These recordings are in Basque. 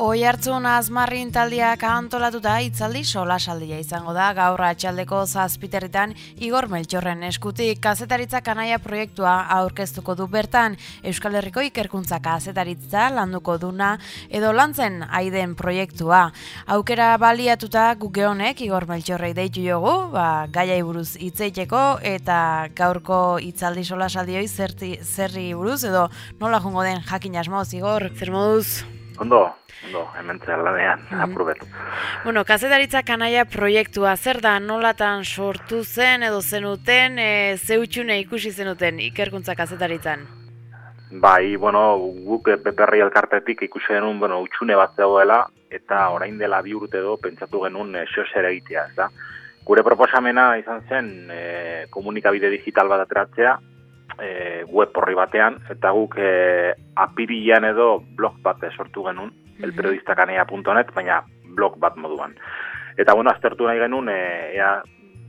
Oihartzun Azmarrin taldeak antolatuta hitzaldi solasaldia izango da gaur atxaldeko 7:00 Igor Meltxorren eskutik kazetaritza kanaia proiektua aurkeztuko du bertan. Euskal Herriko ikerkuntza kazetaritza landuko duna edo lantzen aiden proiektua. Aukera baliatuta guke honek Igor Meltxorrei deitu jogu, gaiai buruz hitzeiteko eta gaurko hitzaldi solasaldioi zerri buruz edo nola jongo den jakin asmoz. Igor, zer moduz? Ondo, hemen lanean, apurbet. Bueno, kazetaritza kanaia proiektua, zer da, nolatan sortu zen edo zenuten, ze utxune ikusi zenuten ikerkuntza kazetaritzan? Bai, guk Beperri elkartetik ikusi genuen, utxune bat zegoela, eta orain dela 2 urte edo pentsatu genuen xosera egitea, ez da? Gure proposamena izan zen komunikabide digital bat ateratzea, web horri batean, eta guk apirian edo blog bat sortu genuen, elperiodistakanaia.net, baina blog bat moduan. Eta aztertu nahi genuen, ea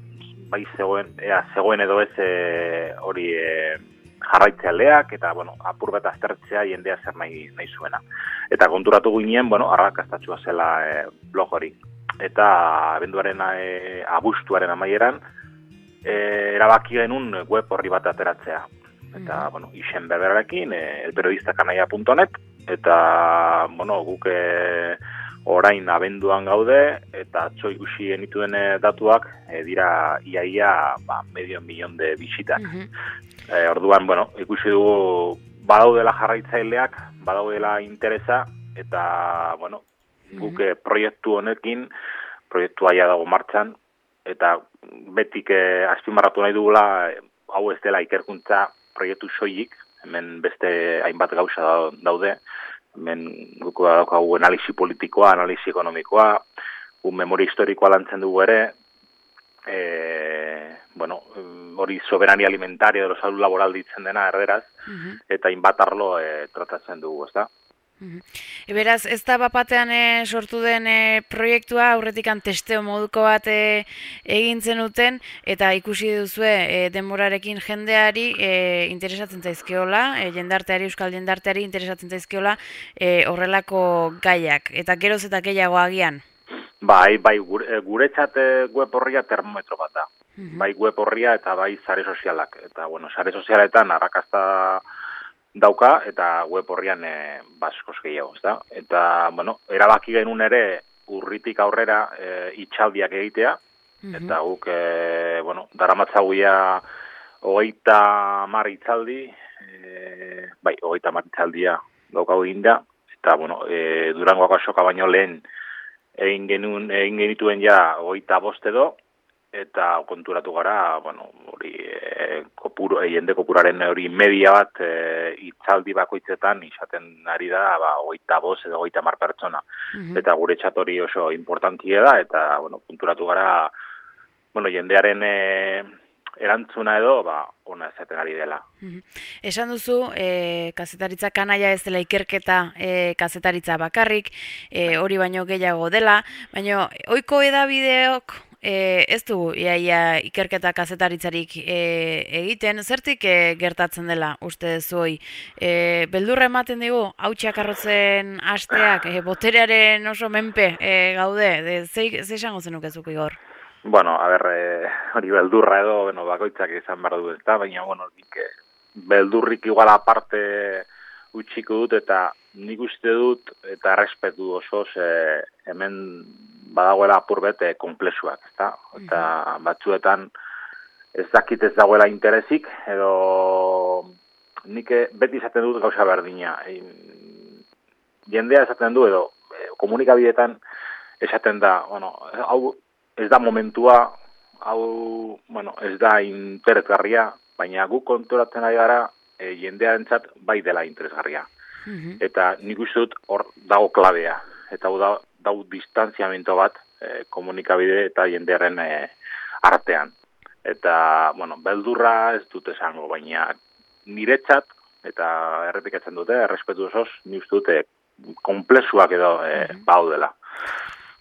zegoen edo ez hori jarraitzealeak, eta apur bat aztertzea jendea zer nahi zuena. Eta konturatu ginen, arrakastatxua zela blog hori. Eta abenduaren abuztuaren amaieran, erabaki genuen web horri bat ateratzea. Eta, izen berberarekin, elperiodistakanaia.net, eta, guk orain abenduan gaude, eta atzo ikusi genituen datuak, dira iaia, 500.000 de bisitak. Orduan, ikusi dugu, badaudela jarraitzaileak, badaudela interesa, eta, guk proiektu honekin, proiektua ja dago martxan, eta betik azpimarratu nahi dugula, hau ez dela ikerkuntza proiektu soilik, hemen beste hainbat gauza daude, hemen guko daukagu analisi politikoa, analisi ekonomikoa, memoria historikoa lantzen dugu ere, hori soberania alimentaria edo salud laboral ditzen dena erderaz, eta hainbat arlo tratatzen dugu, ez da? Beraz, ez da bapatean sortu den proiektua, aurretikan testeo moduko bat egin zenuten, eta ikusi duzue denborarekin jendeari interesatzen zaizkiola, euskal jendarteari interesatzen zaizkiola horrelako gaiak, eta geroz eta gehiago agian? Bai, guretzat web horria termometro bat da. Bai web horria eta bai sare sozialak. Eta, sare sozialetan arrakasta dauka, eta web horrian baskoz gehiago, ez da? Eta, erabaki genuen ere urritik aurrera itxaldiak egitea, eta guk, daramatzaguia 30 itzaldi, 30 itzaldia daukagu eginda, eta, Durangoako asoka baino lehen egin genituen ja 25 edo, eta konturatu gara, hori jende kopuraren hori media bat itzaldi bakoitzetan izaten ari da 25 edo 30 pertsona. Eta gure txat hori oso importantia da, eta konturatu gara jendearen erantzuna edo ona ezaten ari dela. Esan duzu, kazetaritza kanaia ez dela ikerketa kazetaritza bakarrik, hori baino gehiago dela, baina ohiko edabideok ez dugu iaia ikerketa kazetaritzarik egiten, zertik gertatzen dela uste zuoi? Beldurra ematen digu, hautsak arrotzen hasteak, boterearen oso menpe gaude, ze esango zenukezuk, Igor? Hori beldurra edo, bakoitzak izan behar du ez da, baina, beldurrik igual aparte utxiko dut, eta nik uste dut, eta errespetu osoz, hemen badagoela apurbet konplexuak, ezta? Eta batzuetan ez dakit ez dagoela interesik, edo nik beti esaten dut gauza berdina. Jendea esaten du, edo komunikabideetan esaten da, hau ez da momentua, hau, ez da interesgarria, baina guk konturatzen ari gara jendearentzat bai dela interesgarria. Eta nik uste dut hor dago klabea, eta hau dau distantziamento bat komunikabide eta jendearen artean. Eta, beldurra ez dut esango, baina niretzat, eta errepikatzen dute, errespetu osoz, nik uste dute komplexuak edo baudela.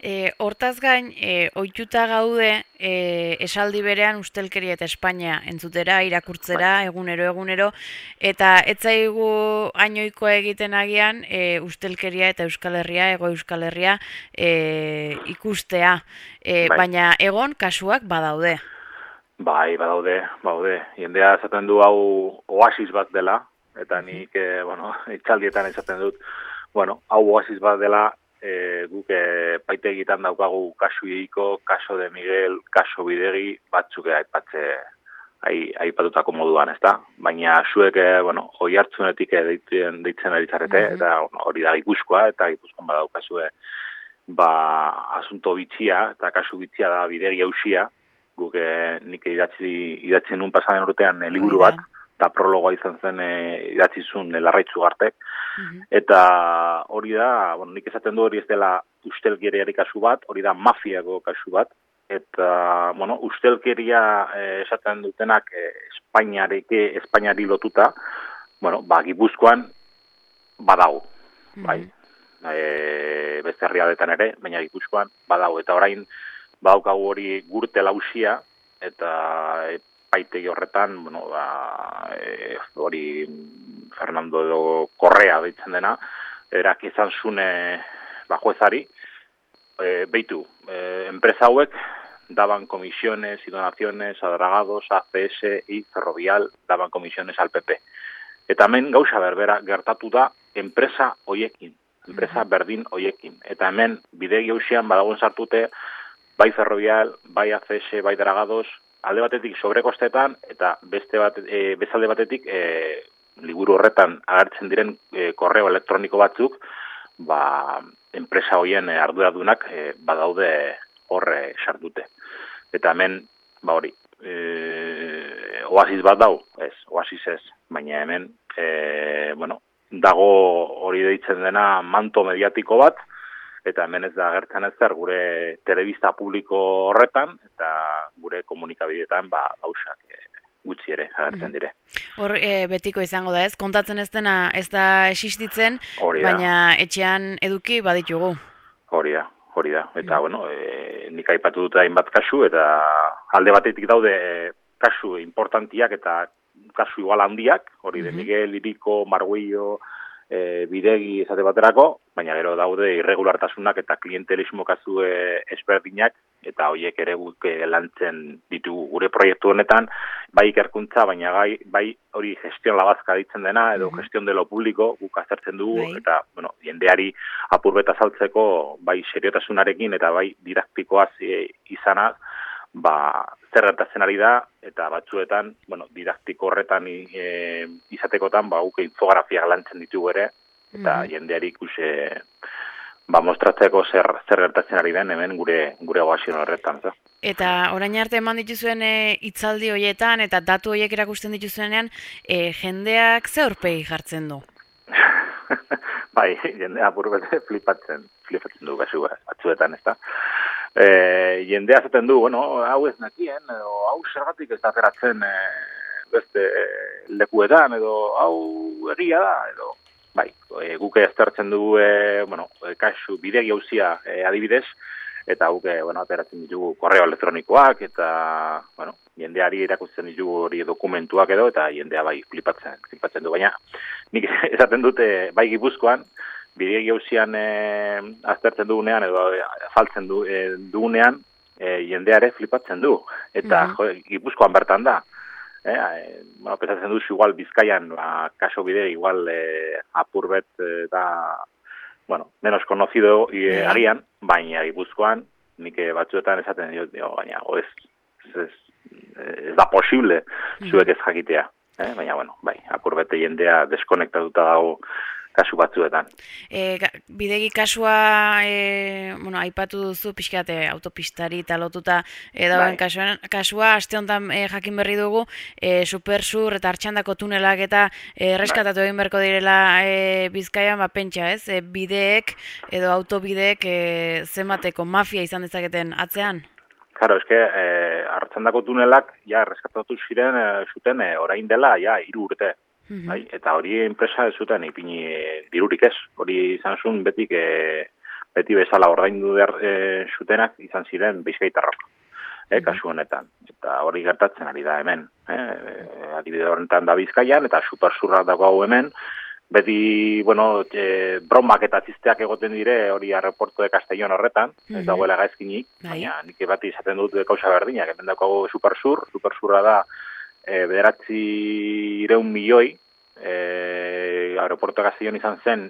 Hortaz gain, ohituta gaude esaldi berean ustelkeria eta Espainia entzutera, irakurtzera, egunero, eta ez zaigu hainoikoa egiten agian ustelkeria eta Euskal Herria, Hego Euskal Herria ikustea, baina egon kasuak badaude. Bai, badaude. Jendea esaten du hau oasis bat dela, eta nik, itzaldietan esaten dut, hau oasis bat dela, guk paitegitan daukagu kasu Iiko, kaso de Miguel, kaso Bidegi, batzuk aipatutako moduan, ezta? Baina zuek, hoi hartzunetik deitzen ari zarete, eta hori da Gipuzkoa, eta Gipuzkoan badaukazue, asunto bitxia, eta kasu bitxia da Bidegi hausia, guk nik idatzi nun pasaden urtean liburu bat, eta prologoa izan zen idatzizun Larraitz Ugartek, eta hori da, nik esaten du hori ez dela ustelkeriari kasu bat, hori da mafiako kasu bat, eta, ustelkeria esaten dutenak Espainiari lotuta, Gipuzkoan badago, bai, beste herrialdetan ere, baina Gipuzkoan badago, eta orain badaukagu hori Gürtel ausia, eta paitegi horretan, hori Fernando Correa deitzen dena, erak izan zune juezari, beitu, enpresa hauek daban comisiones y donaciones a dragados, a ACS y Ferrovial, daban comisiones al PP. Eta hemen gauza berbera gertatu da enpresa hoiekin, enpresa berdin hoiekin. Eta hemen Bidegi hausian badagoen sartute, bai Ferrovial, bai ACS, bai dragados, alde batetik sobrekostetan, eta bezalde batetik liburu horretan agertzen diren korreo elektroniko batzuk, enpresa hoien arduradunak badaude horre sartute. Eta hemen, hori, oasis bat dau, oasis ez, baina hemen, dago hori deitzen dena manto mediatiko bat, eta hemen ez da agertzen ezer gure telebista publiko horretan, eta gure komunikabideetan gauzak gutxi ere agertzen dire. Hor betiko izango da ez, kontatzen ez dena ez da existitzen, baina etxean eduki baditugu. Hori da, eta nik aipatu dut hainbat kasu, eta alde batetik daude kasu importantiak eta kasu igual handiak, hori de Miguel, Iriko, Marguillo, Bidegi esate baterako, baina gero daude irregulartasunak eta klientelismo kasu ezberdinak, eta horiek ere guk lantzen ditugu gure proiektu honetan, bai ikerkuntza, baina bai hori gestion labazka ditzen dena, edo gestion de lo publiko guk aztertzen dugu, eta jendeari apurbeta saltzeko bai seriotasunarekin eta bai didaktikoaz izanaz, zer gertatzen ari da, eta batzuetan, didaktiko horretan izatekotan, guk infografiak lantzen ditugu ere, eta jendeari ikuse mostratzeko zer gertatzen ari den hemen gure oasion horretan. Eta orain arte eman dituzuen hitzaldi horietan, eta datu horiek erakusten dituzuenean, jendeak ze aurpegi jartzen du? Bai, jendea apurbete flipatzen du batzuetan, ez da? Jendea zaten du, hau ez nekien, edo hau zergatik ez da ateratzen beste lekuetan, edo hau egia da, edo bai, guke aztertzen du, kasu Bidegi hauzia adibidez, eta guke, ateratzen ditugu korreo elektronikoak, eta, jendeari erakusten ditugu hori dokumentuak edo, eta jendea bai flipatzen du, baina nik esaten dute bai Gipuzkoan, Bidegi hauzian aztertzen dugunean, edo faltzen dugunean, jendeare flipatzen du. Eta Gipuzkoan bertan da. Pesatzen duz, igual Bizkaian, kaso Bidegi, igual apurbet da, menos conocido agian, baina Gipuzkoan, nik batzuetan esaten baina ez da posible zuek ez jakitea. Baina, bai, apurbete jendea deskonektatuta dago kasu batzuetan. Bidegi kasua, aipatu duzu pixkate autopistari eta lotuta dauen kasua, aste honetan jakin berri dugu, Supersur eta Artxandako tunelak eta reskatatu egin berko direla Bizkaian, pentsa ez, bideek edo autobideek zenbateko mafia izan dezaketen atzean? Claro, eske Artxandako tunelak reskatatu zuten orain dela 3 urte. Eta hori enpresa ez zuten ipini dirurik ez. Hori izan zuen betik beti bezala ordaindu behar zutenak izan ziren bizkaitarrok, kasu honetan. Eta hori gertatzen ari da hemen. Adibide horretan da Bizkaian, eta supersurrak dago hau hemen, beti, bromak eta txisteak egoten dire hori aeroporto de Castellón horretan, ez dagoela gaizkinik, baina nik bat izaten dut kausa berdinak, hemen dago supersurra da 900 milioi, aeroporto de Castellón izan zen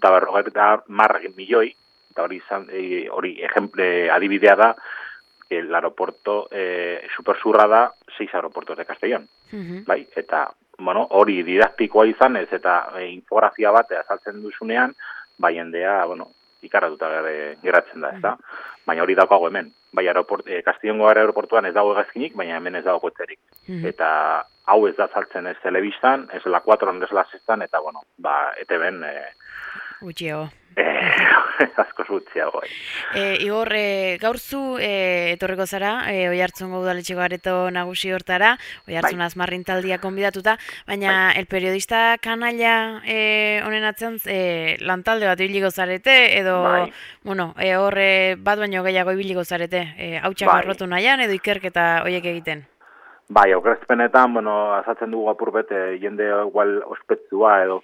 150 milioi, eta hori adibidea da, el aeropuerto supersurra da 6 aeropuertos de Castellón, bai? Eta, hori didaktikoa izan ez, eta infografia bat azaltzen duzunean, bai jendea, ikaratuta geratzen da, ez da? Baina hori daukago hemen. Bai, Castellongo aeroportuan ez dago egazkinik, baina hemen ez dago kotzerik. Eta hau ez da azaltzen ez telebistan, ez la 4, ez la 6, eta, ETB-en... Gutxiago. Asko zutziago. Igor, gaur zu etorriko zara, Oiartzungo udaletxeko areto nagusi hortara, Oiartzun Azmarrintaldia konbidatuta, baina el periodista kanaila honen atzean lantalde bat ibiliko zarete, edo, hor bat baino gehiago ibiliko zarete, hautsak arrotu nahian, edo ikerketa horiek egiten? Bai, okrezpenetan, azaltzen dugu apurbet, jende igual ospetzua edo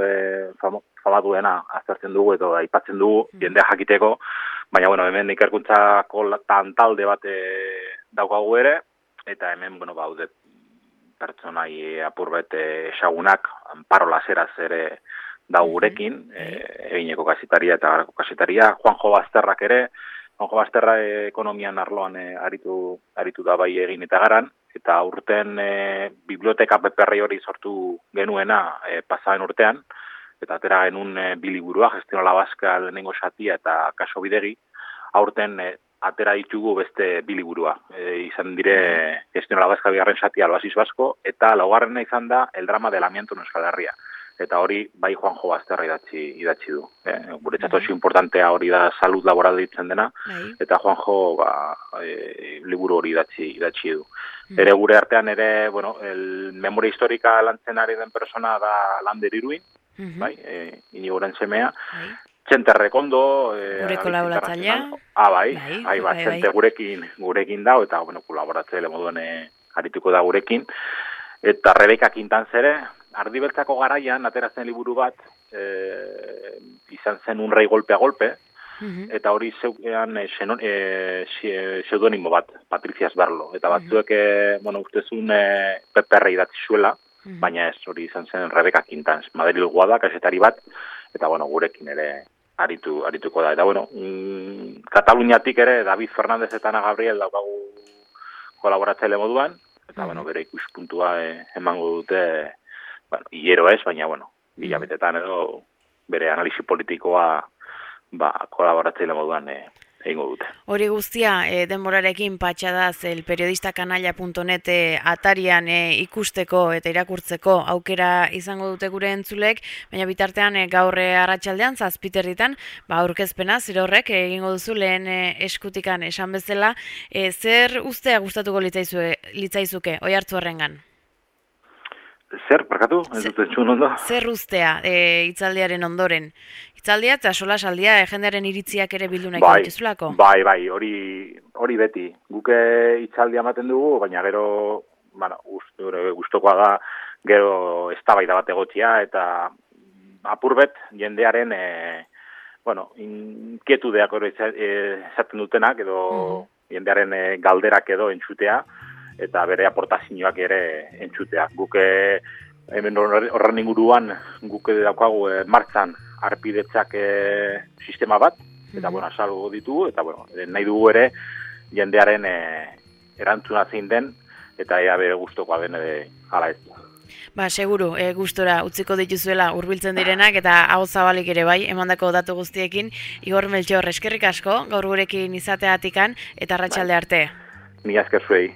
famatuena aztertzen dugu edo aipatzen dugu jendea jakiteko, baina, hemen ikerkuntzako talde bat daukagu ere, eta hemen, baude pertsonai apurbet esagunak, Amparo Laseraz ere daugurekin, egineko kasitaria eta garako kasitaria, Juanjo Basterrak ere, Juanjo Basterra ekonomian arloan aritu da bai egin eta garan, eta urten biblioteka peperri hori sortu genuena pasaden urtean, eta atera genuen biliburua, Gestión a la Vasca lehenengo xatia eta Kaso Bidegi, aurten atera ditugu beste biliburua. Izan dire Gestión a la Vasca bigarren xatia Albasiz Basko, eta laugarrena izan da El drama del amianto en Euskal Herria. Eta hori bai Juanjo Basterra idatzi du. Guretzat oso importantea hori da salud laboral ditzen dena, eta Juanjo liburu hori idatzi du. Ere gure artean ere, el memoria historika lantzen ari den persona da Lander Iruin, Inigoren semea, Txente Rekondo, gure kolaboratzailea. Txente gurekin da, eta kolaboratzaile moduen arituko da gurekin. Eta Rebeka Quintanzere, Ardibeltzako garaian, ateratzen liburu bat, izan zen un rei golpe a golpe, eta hori zeukean pseudonimo bat, Patricia Esberlo. Eta batzuek, ustezun Peperre idatzi zuela, baina ez hori izan zen Rebeka Quintanz, Madrilgoa da, kasetari bat, eta gurekin ere arituko da. Eta Kataluniatik ere, David Fernández eta Ana Gabriel daukagu kolaboratzaile moduan, eta bere ikuspuntua emango dute, hilero ez, baina, hilabetetan edo bere analisi politikoa kolaboratzaile moduan egingo dute. Hori guztia, denborarekin patxadaz elperiodistakanalla.net atarian ikusteko eta irakurtzeko aukera izango dute gure entzulek, baina bitartean gaur arratsaldean 7:00 aurkezpena zirorrek egingo duzu lehen eskutikan esan bezala, zer ustea gustatuko litzaizuke Oiartzunrengan? Zer, barkatu? Ez dut entzun ondo? Zer ustea hitzaldiaren ondoren? Hitzaldia eta solasaldia jendearen iritziak ere bildu nahi dituzulako? Bai, hori beti. Guke hitzaldia ematen dugu, baina gero, gustokoa da, gero eztabaida bat egotzia, eta apurbet jendearen, inkietudeak hori esaten dutenak, edo jendearen galderak edo entzutea, eta bere aportazioak ere entzutea. Guke, hemen horren inguruan, guke daukagu martzan arpidetzak sistema bat, eta salgo ditugu, eta nahi dugu ere jendearen erantzuna zein den, eta ea bere gustokoa den hala ez. Seguru, gustora utziko dituzuela hurbiltzen direnak, eta hau zabalik ere bai, emandako datu guztiekin, Igor Meltxor, eskerrik asko, gaur gurekin izateatikan, eta arratsalde arte. Ni esker zuei.